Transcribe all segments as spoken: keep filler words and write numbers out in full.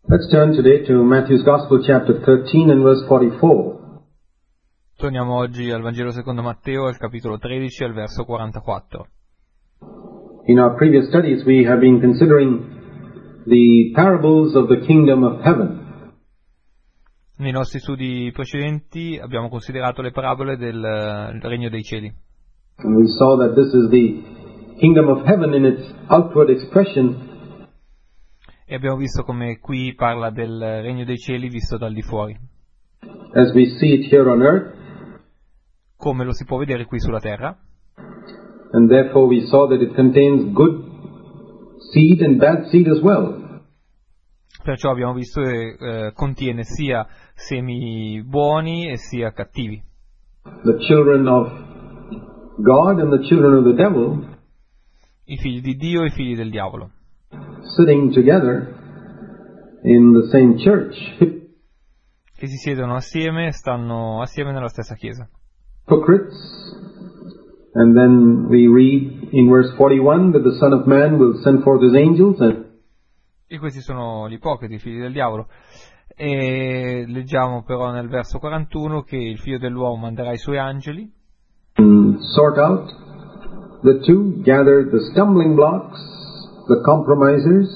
Let's turn today to Matthew's Gospel, chapter thirteen and verse forty-four. Torniamo oggi al Vangelo secondo Matteo, al capitolo tredici, al verso quarantaquattro. In our previous studies we have been considering the parables of the kingdom of heaven. Nei nostri studi precedenti abbiamo considerato le parabole del eh, Regno dei Cieli. And we saw that this is the kingdom of heaven in its outward expression, E abbiamo visto come qui parla del Regno dei Cieli visto dal di fuori, as we see it here on earth, come lo si può vedere qui sulla terra, and therefore we saw that it contains good seed and bad seed as well. perciò abbiamo visto che eh, contiene sia semi buoni e sia cattivi, The children of God and the children of the devil i figli di Dio e i figli del diavolo, sitting together in the same church. che si siedono assieme, stanno assieme nella stessa chiesa. Hypocrites. And then we read in verse forty-one that the Son of Man will send forth his angels and E questi sono gli ipocriti, i figli del diavolo. E leggiamo però nel verso quarantuno che il figlio dell'uomo manderà i suoi angeli sort out the two, gather the stumbling blocks, the compromisers,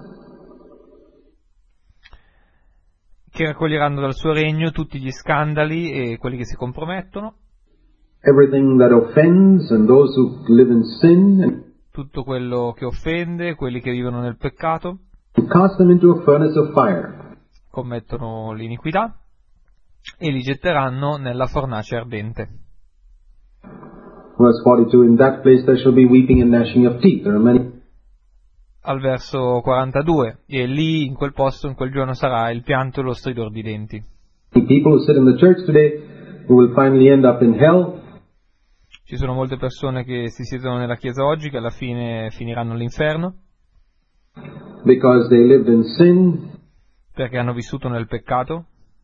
che raccoglieranno dal suo regno tutti gli scandali e quelli che si compromettono, everything that offends and those who live in sin, and tutto quello che offende, quelli che vivono nel peccato, cast them into a furnace of fire. commettono l'iniquità, e li getteranno nella fornace ardente. Verse forty-two, in that place there shall be weeping and gnashing of teeth. There are many Al verso quarantadue, e lì in quel posto, in quel giorno sarà il pianto e lo stridor di denti. people who sit in the church today who will finally end up in hell Ci sono molte persone che si siedono nella chiesa oggi che alla fine finiranno all'inferno because they lived in sin, perché hanno vissuto nel peccato,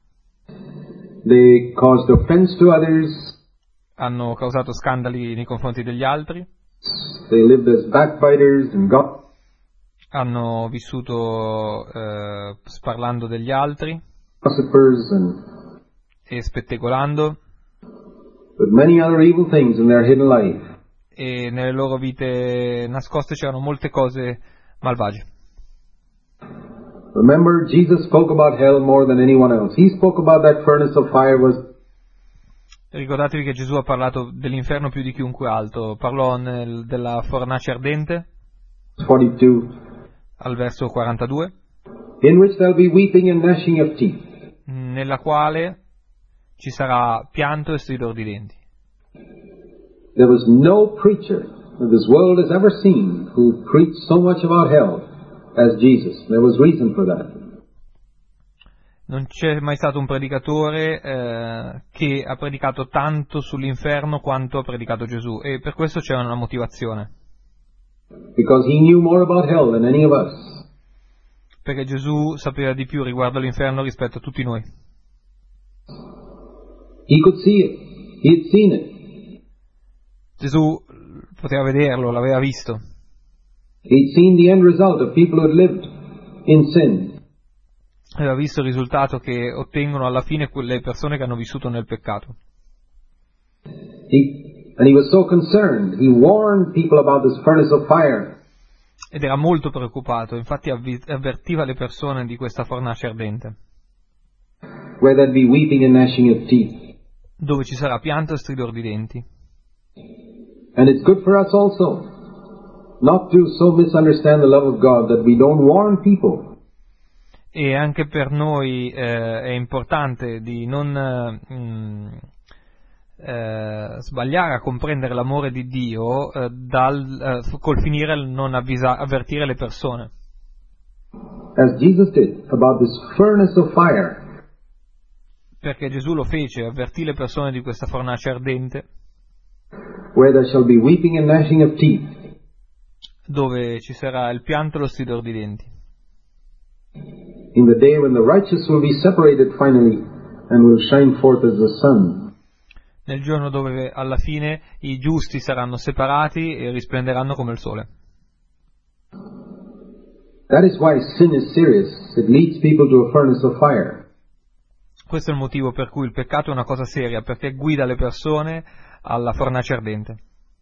they caused offense to others, hanno causato scandali nei confronti degli altri, they lived as backbiters and God. hanno vissuto eh, sparlando degli altri Gossipers and e spettegolando, with many other evil things in their hidden life. e nelle loro vite nascoste c'erano molte cose malvagie. Remember, Jesus spoke about hell more than anyone else. He spoke about that furnace of fire was Ricordatevi che Gesù ha parlato dell'inferno più di chiunque altro, parlò nel, della fornace ardente forty-two, al verso quarantadue, in which there'll be weeping and gnashing of teeth. nella quale ci sarà pianto e stridor di denti. There was no preacher that this world has ever seen who preached so much about hell as Jesus. There was reason for that. Non c'è mai stato un predicatore eh, che ha predicato tanto sull'inferno quanto ha predicato Gesù, e per questo c'è una motivazione, Because he knew more about hell than any of us. perché Gesù sapeva di più riguardo all'inferno rispetto a tutti noi. He could see it. He had seen it. Gesù poteva vederlo, l'aveva visto, He'd seen the end result of people who had lived in sin. aveva visto il risultato che ottengono alla fine quelle persone che hanno vissuto nel peccato. He, and he was so concerned. He warned people about this furnace of fire. Ed era molto preoccupato, infatti avvi- avvertiva le persone di questa fornace ardente, Where there'd be weeping and gnashing of teeth. dove ci sarà pianto e stridor di denti. And it's good for us also not to so misunderstand the love of God that we don't warn people. E anche per noi eh, è importante di non eh, mh, eh, sbagliare a comprendere l'amore di Dio eh, dal, eh, col finire al non avvisa- avvertire le persone, As Jesus did about this furnace of fire. perché Gesù lo fece, avvertì le persone di questa fornace ardente, Where there shall be weeping and gnashing of teeth. dove ci sarà il pianto e lo stridor di denti, In the day when the righteous will be separated finally and will shine forth as the sun. nel giorno dove alla fine i giusti saranno separati e risplenderanno come il sole. That is why sin is serious. It leads people to a furnace of fire. Questo è il motivo per cui il peccato è una cosa seria, perché guida le persone alla fornace ardente.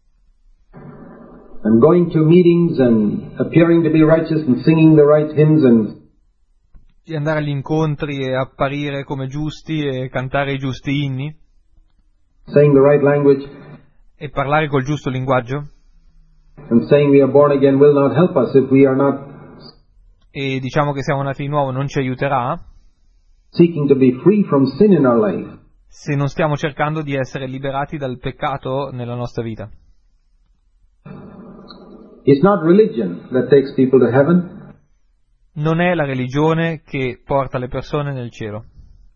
And going to meetings and appearing to be righteous and singing the right hymns and Di andare agli incontri e apparire come giusti e cantare i giusti inni saying the right language e parlare col giusto linguaggio and saying we are born again will not help us if we are not e diciamo che siamo nati di nuovo non ci aiuterà seeking to be free from sin in our life. se non stiamo cercando di essere liberati dal peccato nella nostra vita. It's not religion that takes people to heaven. Non è la religione che porta le persone nel cielo.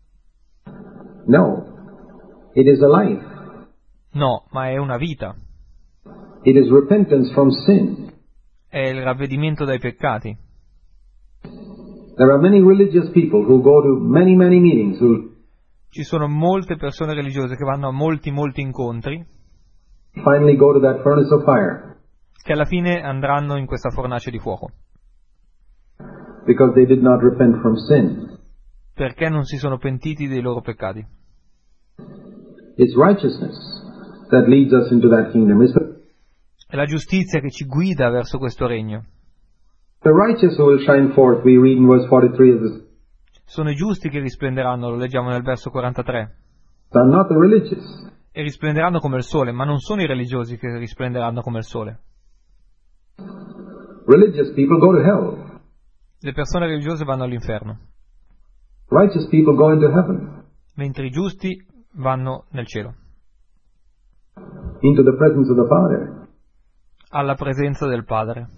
No. It is a life. No, ma è una vita. It is repentance from sin. È il ravvedimento dai peccati. There are many religious people who go to many, many meetings who Ci sono molte persone religiose che vanno a molti, molti incontri finally go to that furnace of fire che alla fine andranno in questa fornace di fuoco. because they did not repent from sin. Perché non si sono pentiti dei loro peccati. It's righteousness that leads us into that kingdom. It's the, È la giustizia che ci guida verso questo regno. the righteous who will shine forth, we read in verse forty-three of the Sono i giusti che risplenderanno, lo leggiamo nel verso quarantatré. Psalm, not the religious. E risplenderanno come il sole, ma non sono i religiosi che risplenderanno come il sole. Religious people go to hell. Le persone religiose vanno all'inferno, Righteous people go into heaven, mentre i giusti vanno nel cielo, into the presence of the Father. alla presenza del Padre.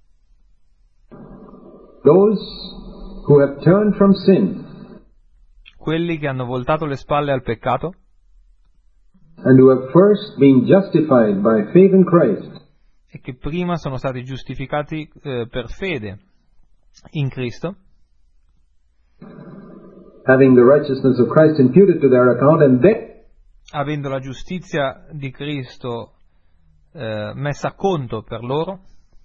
Those who have turned from sin Quelli che hanno voltato le spalle al peccato and who have first been justified by faith in Christ e che prima sono stati giustificati eh, per fede in Cristo, having the righteousness of Christ imputed to their account, and then avendo la giustizia di Cristo eh, messa a conto per loro,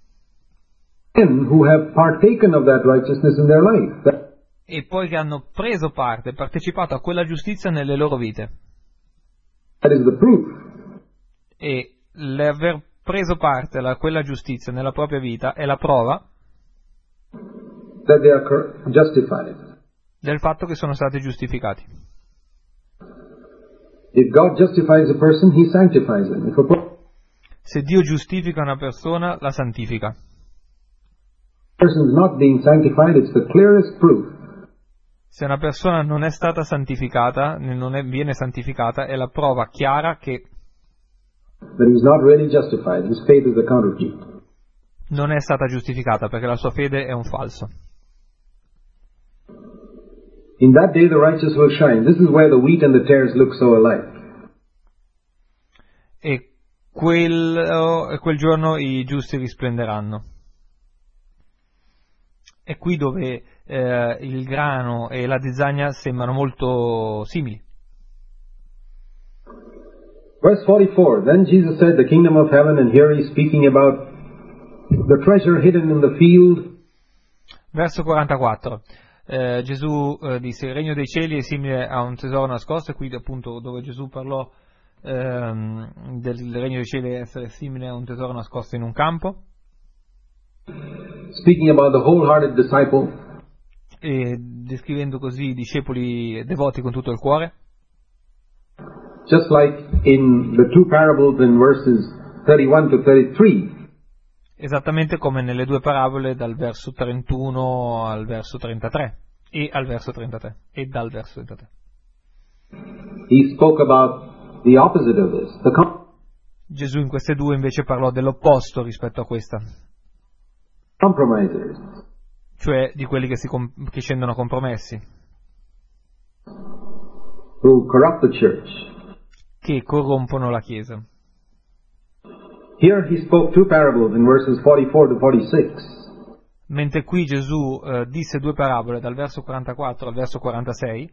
who have partaken of that righteousness in their life. That, e poi che hanno preso parte, partecipato a quella giustizia nelle loro vite. that is the proof E l'aver preso parte a quella giustizia nella propria vita è la prova that they are cor- justified. del fatto che sono stati giustificati. If God justifies a person, He sanctifies him. If a Se Dio giustifica una persona, la santifica. person is not being sanctified, it's the clearest proof Se una persona non è stata santificata, non è- viene santificata, è la prova chiara che that he was not really justified. His faith is a counterfeit. non è stata giustificata, perché la sua fede è un falso. In that day the righteous will shine. This is where the wheat and the tares look so alike. E quello, quel giorno i giusti risplenderanno. È qui dove eh, il grano e la zizzania sembrano molto simili. Verse forty-four, then Jesus said, the kingdom of heaven, and here he's speaking about the treasure hidden in the field. Verso quarantaquattro. Eh, Gesù eh, disse: il regno dei cieli è simile a un tesoro nascosto, e qui appunto dove Gesù parlò ehm, del regno dei cieli essere simile a un tesoro nascosto in un campo, Speaking about the wholehearted disciple, e descrivendo così i discepoli devoti con tutto il cuore, just like in the two parables in verses thirty-one to thirty-three. esattamente come nelle due parabole dal verso trentuno al verso trentatré e al verso trentatré e dal verso trentatré. He spoke about the opposite of this, the com- Gesù in queste due invece parlò dell'opposto rispetto a questa, compromisers, cioè di quelli che, si com- che scendono compromessi, who corrupt the church. che corrompono la Chiesa. Here he spoke two parables in verses forty-four to forty-six. Mentre qui Gesù eh, disse due parabole dal verso quarantaquattro al verso quarantasei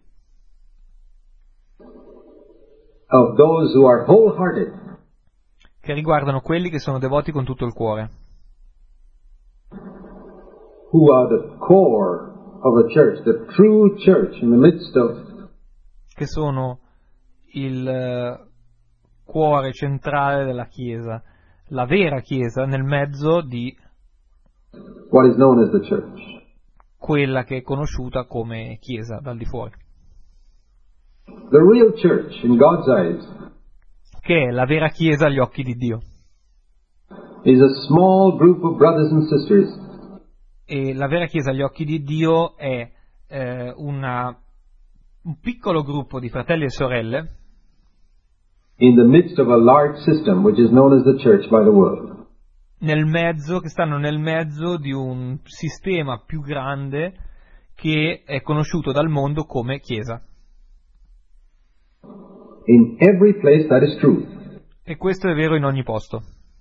Of those who are wholehearted, che riguardano quelli che sono devoti con tutto il cuore, who are the core of a church, the true church in the midst of, che sono il eh, cuore centrale della Chiesa, la vera Chiesa nel mezzo di what is known as the church. quella che è conosciuta come Chiesa dal di fuori, The real church in God's eyes che è la vera Chiesa agli occhi di Dio. is a small group of brothers and sisters E la vera Chiesa agli occhi di Dio è eh, una, un piccolo gruppo di fratelli e sorelle in the midst of a large system which is known as the church by the world. nel mezzo, che stanno nel mezzo di un sistema più grande che è conosciuto dal mondo come Chiesa. In every place that is true. E questo è vero in ogni posto.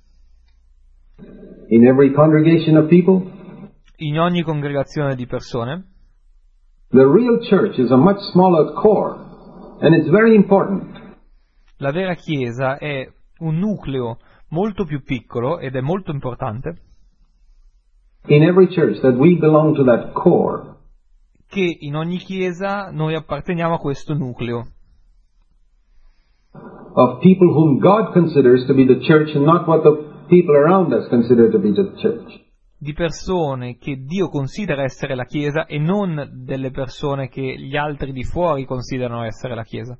In every congregation of people, In ogni congregazione di persone, the real church is a much smaller core, and it's very important. la vera Chiesa è un nucleo molto più piccolo ed è molto importante In every church that we belong to that core. che in ogni Chiesa noi apparteniamo a questo nucleo Of people whom God considers to be the church and not what the people around us consider to be the church. di persone che Dio considera essere la Chiesa e non delle persone che gli altri di fuori considerano essere la Chiesa.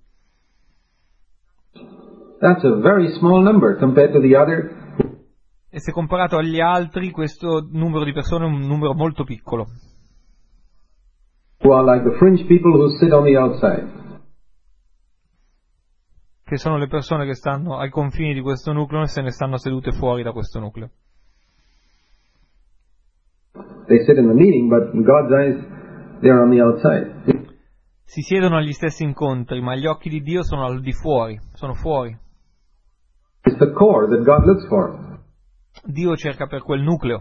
That's a very small number compared to the other. E se comparato agli altri, questo numero di persone è un numero molto piccolo, Who are like the fringe people who sit on the outside. che sono le persone che stanno ai confini di questo nucleo e se ne stanno sedute fuori da questo nucleo. They sit in the meeting, but in God's eyes, they're on the outside. Si siedono agli stessi incontri, ma gli occhi di Dio sono al di fuori, sono fuori. It's the core that God looks for. Dio cerca per quel nucleo.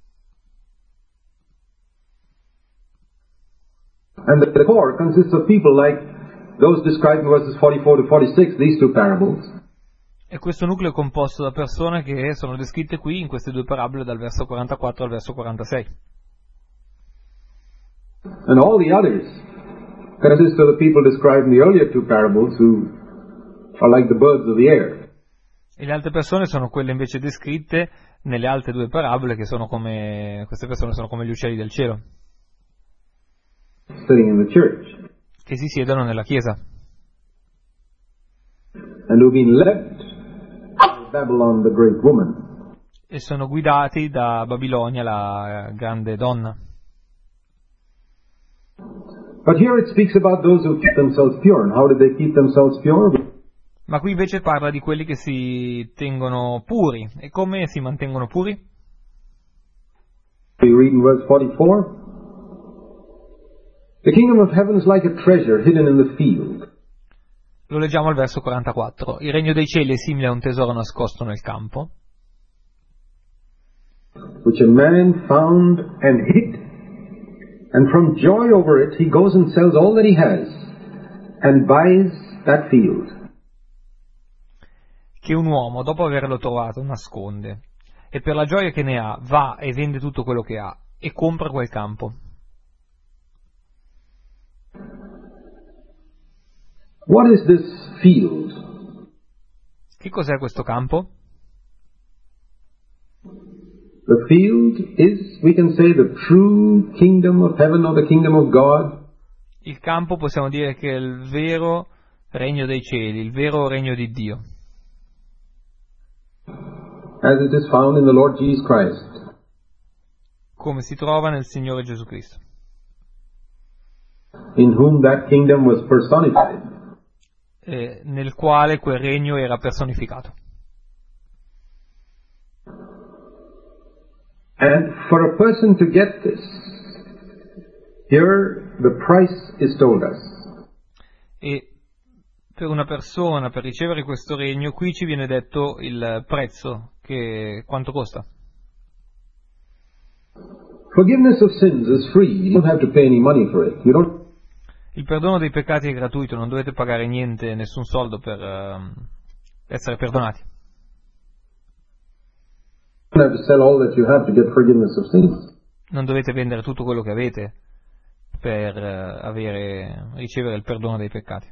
And the, the core consists of people like those described in verses forty-four to forty-six, these two parables. E questo nucleo è composto da persone che sono descritte qui in queste due parabole dal verso quarantaquattro al verso quarantasei. And all the others consist of the people described in the earlier two parables who are like the birds of the air. E le altre persone sono quelle invece descritte nelle altre due parabole, che sono come, queste persone sono come gli uccelli del cielo, Sitting in the church. che si siedono nella Chiesa. And who've been led by Babylon, the great woman. E sono guidati da Babilonia, la grande donna. But here it speaks about those who keep themselves pure. And how did they keep themselves pure? Ma qui invece parla di quelli che si tengono puri. E come si mantengono puri? We read in verse forty-four. The kingdom of heaven is like a treasure hidden in the field. Lo leggiamo al verso quarantaquattro. Il regno dei cieli è simile a un tesoro nascosto nel campo, which a man found and hid. And from joy over it, he goes and sells all that he has and buys that field. che un uomo, dopo averlo trovato, nasconde, e per la gioia che ne ha, va e vende tutto quello che ha e compra quel campo. What is this field? Che cos'è questo campo? The field is, we can say, the true kingdom of heaven or the kingdom of God. Il campo possiamo dire che è il vero regno dei cieli, il vero regno di Dio, as it is found in the Lord Jesus Christ. come si trova nel Signore Gesù Cristo, in whom that kingdom was personified. eh, nel quale quel regno era personificato. And for a person to get this, here the price is told us. E per una persona, per ricevere questo regno, qui ci viene detto il prezzo, che quanto costa. Forgiveness of sins is free. You don't have to pay any money for it. You don't Il perdono dei peccati è gratuito, non dovete pagare niente, nessun soldo per uh, essere perdonati. have to sell all that you have to get forgiveness of sins. non dovete vendere tutto quello che avete per eh, avere, ricevere il perdono dei peccati.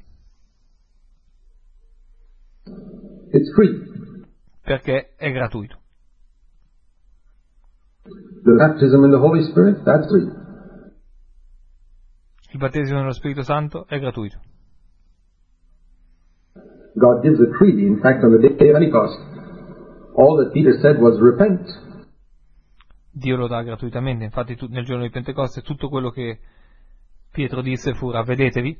It's free. Perché è gratuito. The baptism in the Holy Spirit, that's free. Il battesimo nello Spirito Santo è gratuito. God gives it freely. In fact, on the day of Pentecost, all that Peter said was repent. Dio lo dà gratuitamente, infatti tu, nel giorno di Pentecoste tutto quello che Pietro disse fu ravvedetevi.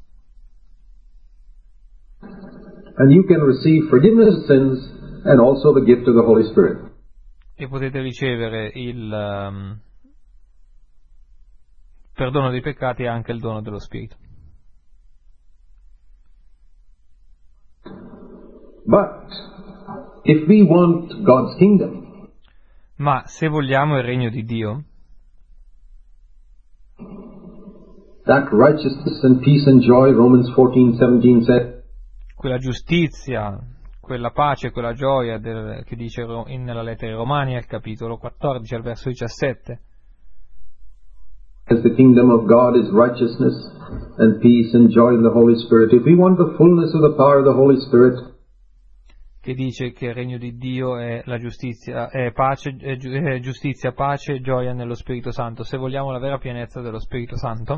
And you can receive forgiveness of sins and also the gift of the Holy Spirit. E potete ricevere il um, perdono dei peccati e anche il dono dello Spirito. But if we want God's kingdom, ma se vogliamo il regno di Dio, that righteousness and peace and joy, Romans fourteen seventeen said, quella giustizia, quella pace, quella gioia del, che dice in, nella lettera ai Romani al capitolo quattordici al verso diciassette, as the kingdom of God is righteousness and peace and joy in the Holy Spirit. If we want the fullness of the power of the Holy Spirit, che dice che il regno di Dio è la giustizia, è pace, è giu- è giustizia, pace e gioia nello Spirito Santo. Se vogliamo la vera pienezza dello Spirito Santo,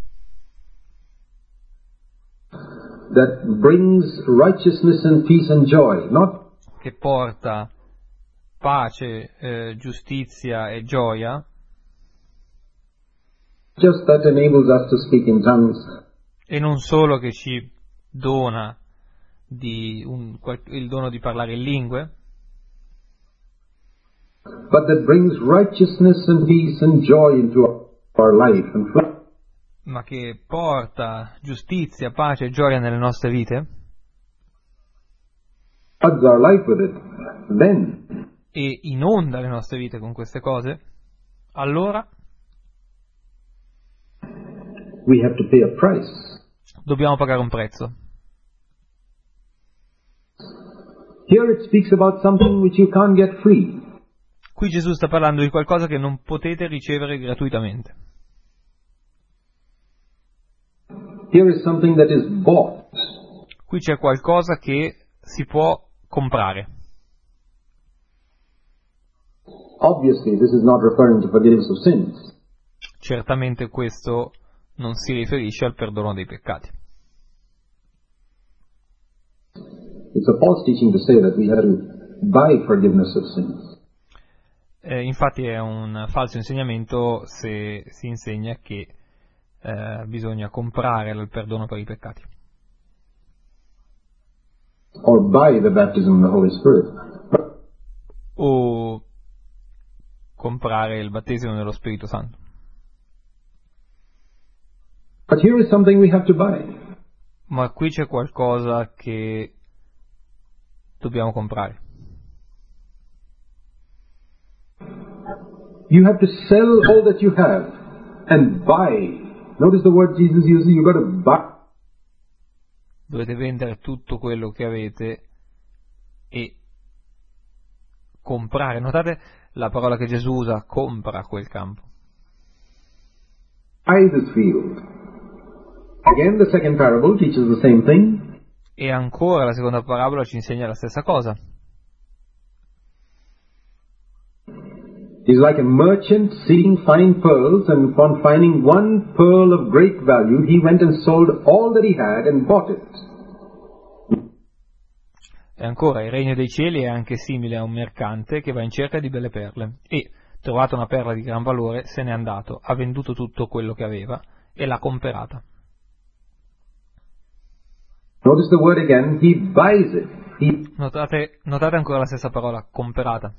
that brings righteousness and peace and joy, not che porta pace, eh, giustizia e gioia, just that enables us to speak in tongues, e non solo che ci dona di un, il dono di parlare in lingue, but that brings righteousness and peace and joy into our life and fl- ma che porta giustizia, pace e gioia nelle nostre vite, floods our life with it, then e inonda le nostre vite con queste cose, allora we have to pay a price. dobbiamo pagare un prezzo. Here it speaks about something which you can't get free. Qui Gesù sta parlando di qualcosa che non potete ricevere gratuitamente. Here is something that is bought. Qui c'è qualcosa che si può comprare. Obviously, this is not referring to forgiveness of sins. Certamente questo non si riferisce al perdono dei peccati. It's a false teaching to say that we have to buy forgiveness of sins. Eh, infatti è un falso insegnamento se si insegna che eh, bisogna comprare il perdono per i peccati. Or buy the baptism of the Holy Spirit. O comprare il battesimo dello Spirito Santo. But here is something we have to buy. Ma qui c'è qualcosa che dobbiamo comprare. You have to sell all that you have and buy. Notice the word Jesus uses, you've got to buy. Dovete vendere tutto quello che avete e comprare. Notate la parola che Gesù usa, compra quel campo. Buy this field. Again, the second parable teaches the same thing. E ancora la seconda parabola ci insegna la stessa cosa. He's like a merchant seeking fine pearls, and upon finding one pearl of great value, he went and sold all that he had and bought it. E ancora, il regno dei cieli è anche simile a un mercante che va in cerca di belle perle e, trovata una perla di gran valore, se n'è andato, ha venduto tutto quello che aveva e l'ha comperata. Notice the word again, he buys it. He Notate, notate ancora la stessa parola, comperata.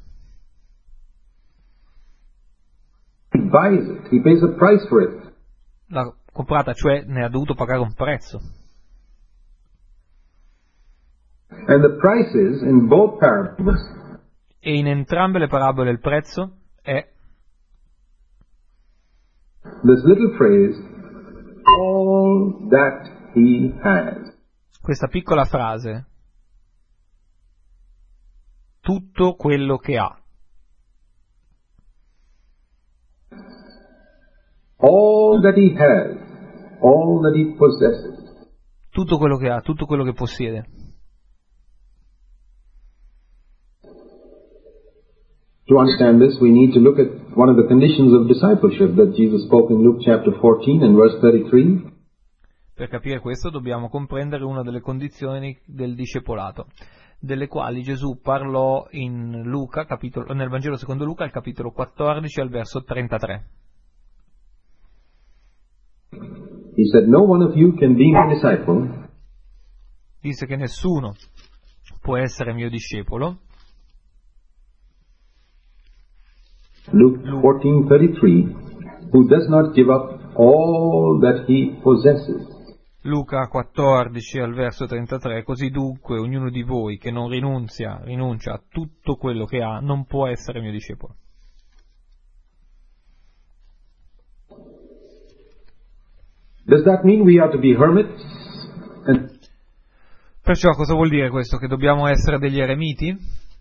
buys it. He pays a price for it. L'ha comprata, cioè ne ha dovuto pagare un prezzo. And the prices in both parables E in entrambe le parabole il prezzo è this little phrase, all that he has. questa piccola frase, tutto quello che ha. all that he has, all that he possesses. Tutto quello che ha, tutto quello che possiede. To understand this, we need to look at one of the conditions of discipleship that Jesus spoke in Luke chapter fourteen and verse thirty-three. Per capire questo dobbiamo comprendere una delle condizioni del discepolato, delle quali Gesù parlò in Luca, capitolo, nel Vangelo secondo Luca, al capitolo quattordici, al verso trentatré. He said, "No one of you can be my disciple." Disse che nessuno può essere mio discepolo. Luke fourteen thirty-three, who does not give up all that he possesses. Luca quattordici al verso trentatré, così dunque ognuno di voi che non rinunzia, rinuncia a tutto quello che ha, non può essere mio discepolo. Does that mean we are to be hermits? And Perciò cosa vuol dire questo? Che dobbiamo essere degli eremiti?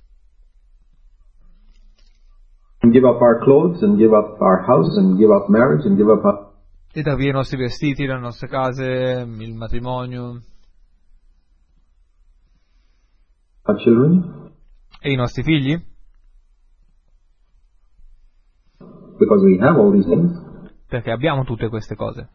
give up our clothes and give up our house and give up marriage and give up our E dar via i nostri vestiti, le nostre case, il matrimonio our children? e i nostri figli? Because we have all these things. Perché abbiamo tutte queste cose.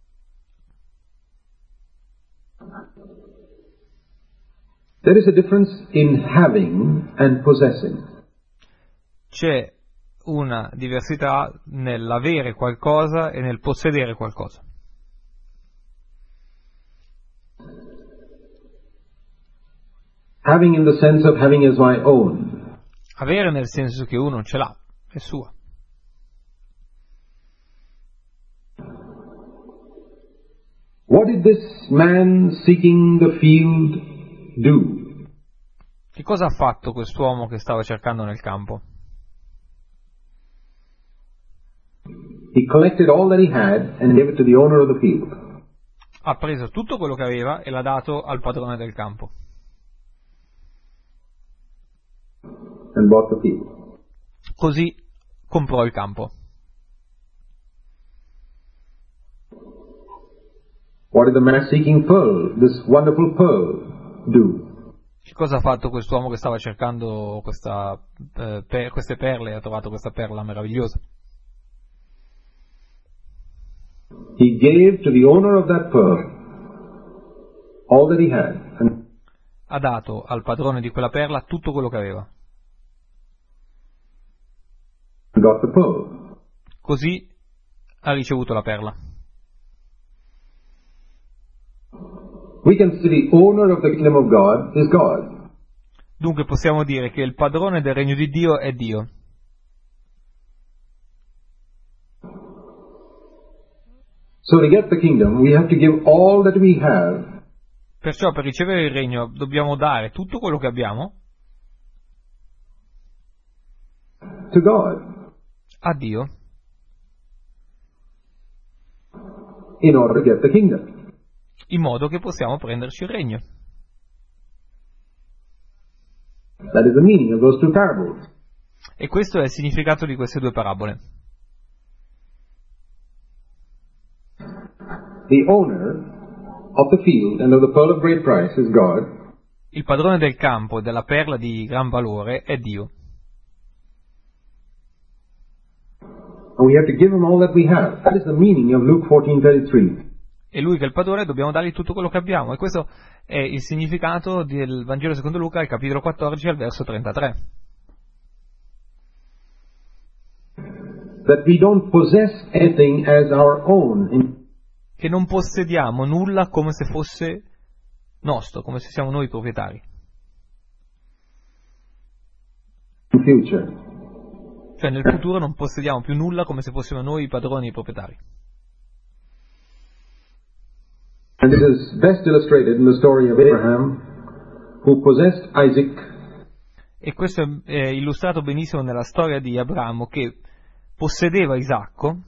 There is a difference in having and possessing. C'è una diversità nell'avere qualcosa e nel possedere qualcosa. Having in the sense of having as my own. Avere nel senso che uno ce l'ha, è sua. What did this man seeking the field do? Che cosa ha fatto quest'uomo che stava cercando nel campo? He collected all that he had and gave it to the owner of the field. Ha preso tutto quello che aveva e l'ha dato al padrone del campo. And bought the field. Così comprò il campo. What did the man seeking pearl, this wonderful pearl, do? Che cosa ha fatto quest'uomo che stava cercando questa, eh, per, queste perle e ha trovato questa perla meravigliosa? He gave to the owner of that pearl all that he had and Ha dato al padrone di quella perla tutto quello che aveva. got the pearl. Così ha ricevuto la perla. We can say the owner of the kingdom of God is God. Dunque possiamo dire che il padrone del regno di Dio è Dio. So to get the kingdom, we have to give all that we have Perciò per ricevere il regno dobbiamo dare tutto quello che abbiamo to God a Dio in order to get the kingdom. in modo che possiamo prenderci il regno. That is the meaning of those two parables. E questo è il significato di queste due parabole. The owner of the field and of the pearl of great price is God. Il padrone del campo e della perla di gran valore è Dio. And we have to give him all that we have. That is the meaning of Luke fourteen thirty-three. E lui che è il padrone dobbiamo dargli tutto quello che abbiamo. E questo è il significato del Vangelo secondo Luca, al capitolo quattordici, al verso trentatré. That we don't possess anything as our own in Che non possediamo nulla come se fosse nostro, come se siamo noi i proprietari. future. Cioè nel futuro non possediamo più nulla come se fossimo noi i padroni e i proprietari. And this is best illustrated in the story of Abraham, who possessed Isaac. E questo è eh, illustrato benissimo nella storia di Abramo, che possedeva Isacco.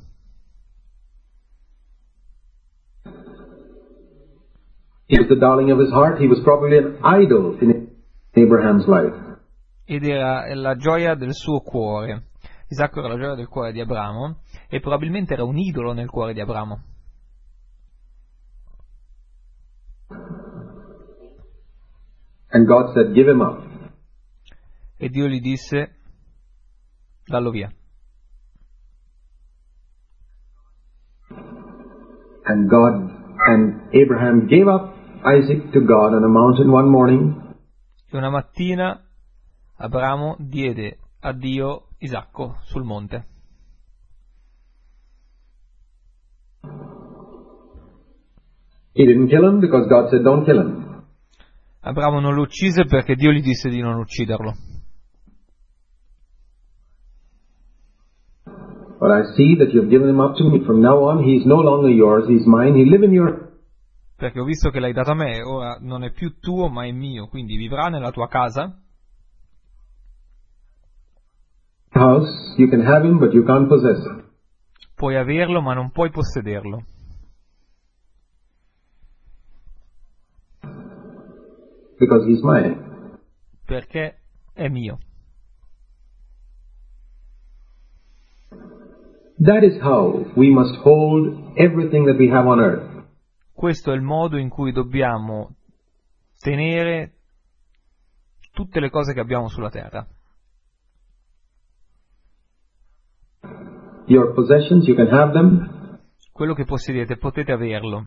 He was the darling of his heart. He was probably an idol in Abraham's life. Ed era la gioia del suo cuore. Isacco era la gioia del cuore di Abramo e probabilmente era un idolo nel cuore di Abramo. And God said, give him up. E Dio gli disse, dallo via. And God and Abraham gave up Isaac to God on a mountain one morning. E una mattina Abramo diede a Dio Isacco sul monte. He didn't kill him because God said don't kill him. Abramo non lo uccise perché Dio gli disse di non ucciderlo. But I see that you have given him up to me. From now on, he is no longer yours, he is mine. He live in your... Perché ho visto che l'hai dato a me, ora non è più tuo ma è mio, quindi vivrà nella tua casa. house. You can have him, but you can't possess him. Puoi averlo ma non puoi possederlo. Because he's mine. Perché è mio. That is how we must hold everything that we have on earth. Questo è il modo in cui dobbiamo tenere tutte le cose che abbiamo sulla terra. Your possessions, you can have them. Quello che possedete, potete averlo,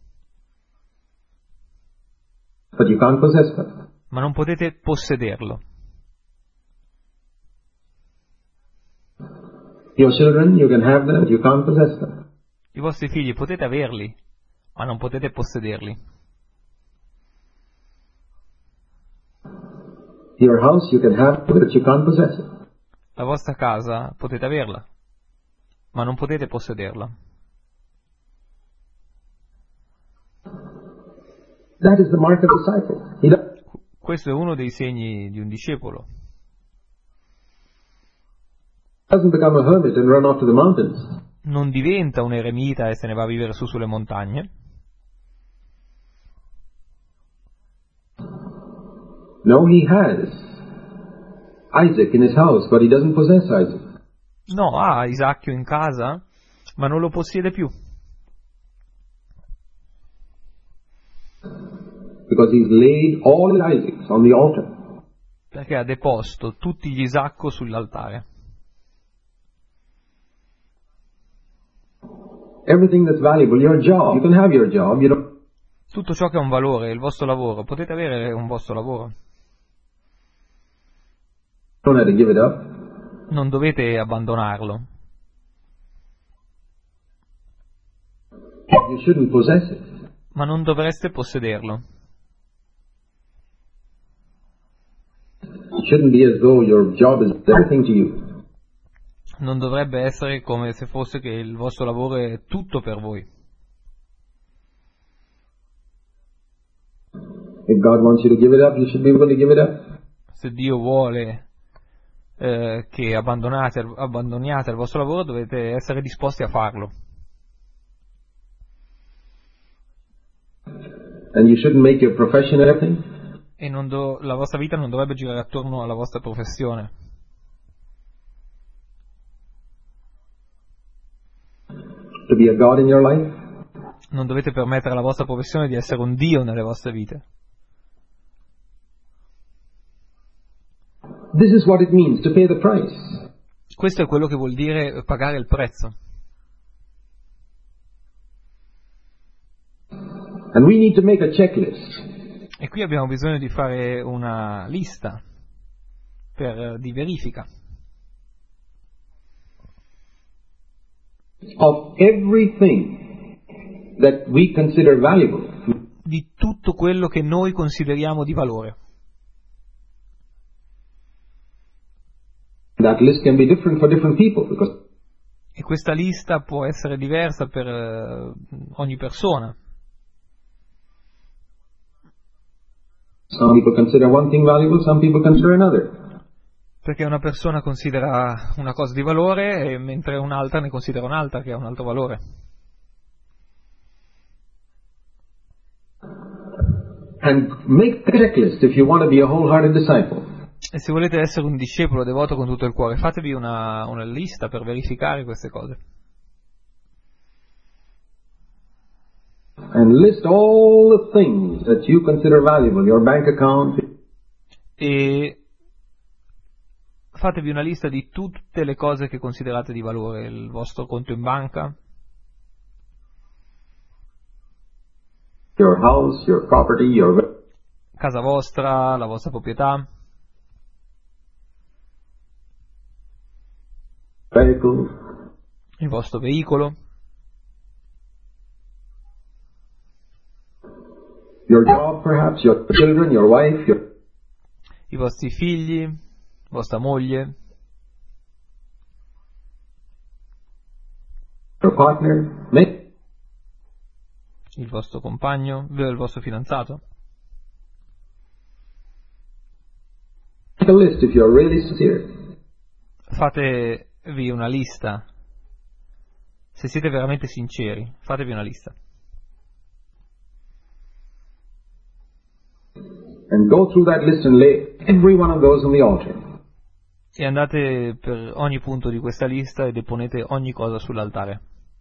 But you can't possess them. ma non potete possederlo. Your children, you can have them, but you can't possess them. I vostri figli potete averli, ma non potete possederli. Your house, you can have it, but you can't possess it. La vostra casa potete averla, ma non potete possederla. That is the mark of a disciple. He does- Questo è uno dei segni di un discepolo. doesn't become a hermit and run off to the mountains. Non diventa un eremita e se ne va a vivere su sulle montagne. No, he has Isaac in his house, but he doesn't possess Isaac. No, ha Isacchio in casa, ma non lo possiede più. Because he's laid all his Isaacs on the altar. Perché ha deposto tutti gli Isacco sull'altare. Everything that's valuable, your job, you can have your job, you don't Tutto ciò che ha un valore, il vostro lavoro, potete avere un vostro lavoro. don't have to give it up. Non dovete abbandonarlo, You shouldn't possess it. ma non dovreste possederlo. It shouldn't be as though your job is everything to you. Non dovrebbe essere come se fosse che il vostro lavoro è tutto per voi. If God wants you to give it up, you should be able to give it up. Se Dio vuole eh, che abbandonate, abbandoniate il vostro lavoro, dovete essere disposti a farlo. And you shouldn't make your profession everything. E non do- la vostra vita non dovrebbe girare attorno alla vostra professione. To be a God in your life. Non dovete permettere alla vostra professione di essere un Dio nelle vostre vite. This is what it means to pay the price. Questo è quello che vuol dire pagare il prezzo. And we need to make a checklist E qui abbiamo bisogno di fare una lista per, di verifica of everything that we consider valuable. di tutto quello che noi consideriamo di valore. That list can be different for different people because E questa lista può essere diversa per eh, ogni persona. some people consider one thing valuable, some people consider another. Perché una persona considera una cosa di valore e mentre un'altra ne considera un'altra che ha un altro valore. And make a checklist if you want to be a wholehearted disciple. E se volete essere un discepolo devoto con tutto il cuore, fatevi una, una lista per verificare queste cose. And list all the things that you consider valuable, your bank account. E fatevi una lista di tutte le cose che considerate di valore, il vostro conto in banca, Your house, your property, your casa vostra, la vostra proprietà, vehicle, il vostro veicolo, your job perhaps, your children, your wife, your i vostri figli, vostra moglie, your partner. Make il vostro compagno, il vostro fidanzato. a list if you're really sincere. Fatevi una lista. Se siete veramente sinceri, fatevi una lista. And go through that list and lay every one of those on the altar. E andate per ogni punto di questa lista e deponete ogni cosa sull'altare.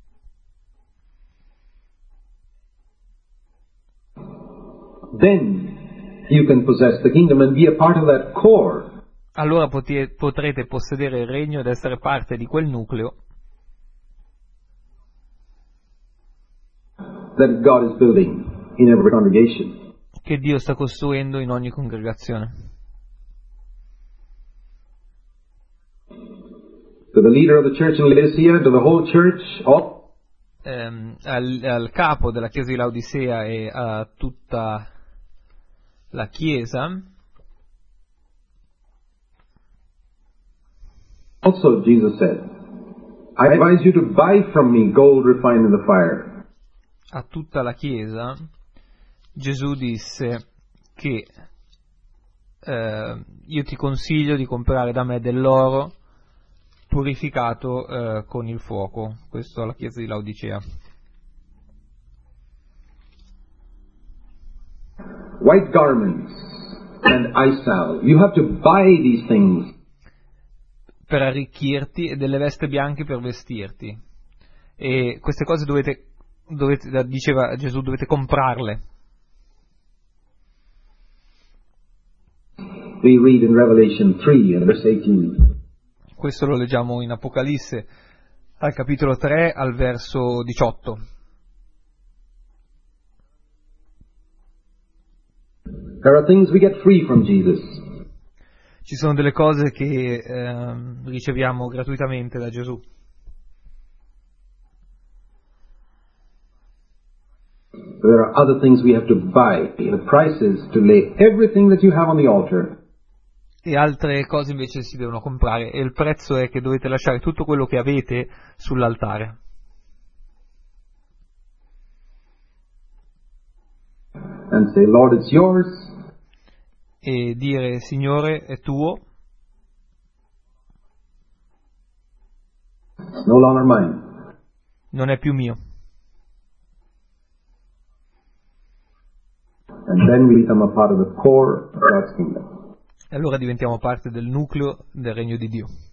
Then you can possess the kingdom and be a part of that core. Allora potie, potrete possedere il regno ed essere parte di quel nucleo That God is building in every congregation. che Dio sta costruendo in ogni congregazione. To the leader of the church in Laodicea, to the whole church, all, Ehm, al, al capo della chiesa di Laodicea e a tutta la chiesa, also Jesus said, I advise you to buy from me gold refined in the fire. a tutta la chiesa, Gesù disse che eh, io ti consiglio di comprare da me dell'oro purificato eh, con il fuoco. Questo alla chiesa di Laodicea. White garments and eye salve. You have to buy these things. Per arricchirti e delle veste bianche per vestirti. E queste cose dovete, dovete, diceva Gesù, dovete comprarle. We read in Revelation three and verse eighteen. Questo lo leggiamo in Apocalisse al capitolo tre al verso diciotto. There are things we get free from Jesus. Ci sono delle cose che eh, riceviamo gratuitamente da Gesù. There are other things we have to buy. The price is to lay everything that you have on the altar. E altre cose invece si devono comprare e il prezzo è che dovete lasciare tutto quello che avete sull'altare. And say, Lord, it's yours. E dire, Signore, è tuo, It's no longer mine. non è più mio. And then we become a part of the core of God's kingdom. E allora diventiamo parte del nucleo del regno di Dio.